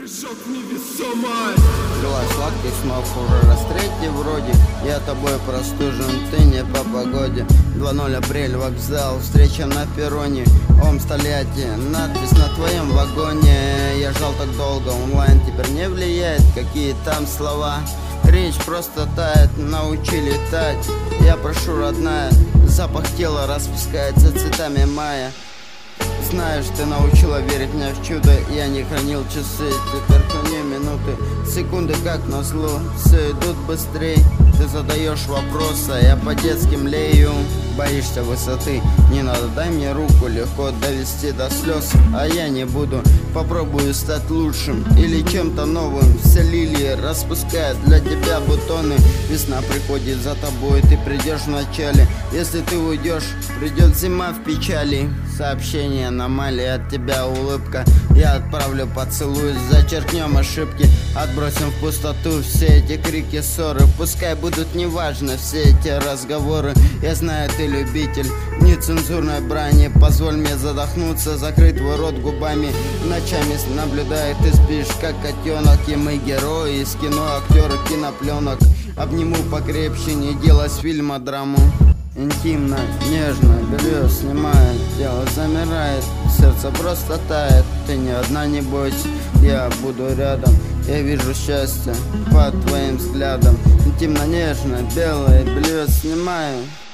Мешок невесомый. Была сладких снов уже раз третий вроде. Я тобой простужен, ты не по погоде. 2:0 апрель, вокзал, встреча на перроне. Ом столетие, надпись на твоем вагоне. Я ждал так долго, онлайн теперь не влияет. Какие там слова, речь просто тает, научи летать. Я прошу, родная, запах тела распускается цветами мая. Знаешь, ты научила верить мне в чудо. Я не хранил часы, теперь храню минуты. Секунды как назло, все идут быстрей. Ты задаешь вопросы, я по-детски млею. Боишься высоты, не надо, дай мне руку. Легко довести до слез, а я не буду. Попробую стать лучшим или чем-то новым. Все лилии распускают для тебя бутоны. Весна приходит за тобой, ты придешь в начале. Если ты уйдешь, придет зима в печали. Сообщение аномалия, от тебя улыбка. Я отправлю поцелуй, зачеркнем ошибки. Отбросим в пустоту все эти крики, ссоры. Пускай будут неважны все эти разговоры. Я знаю, ты любитель нецензурной брани. Позволь мне задохнуться, закрыть твой рот губами. Ночами наблюдая, ты спишь как котенок. И мы герои из кино, актеры кинопленок. Обниму покрепче, не делай с фильма драму. Интимно, нежно, белье снимает, тело замирает, сердце просто тает. Ты не одна, не бойся, я буду рядом. Я вижу счастье под твоим взглядом. Интимно, нежно, белое белье снимаю.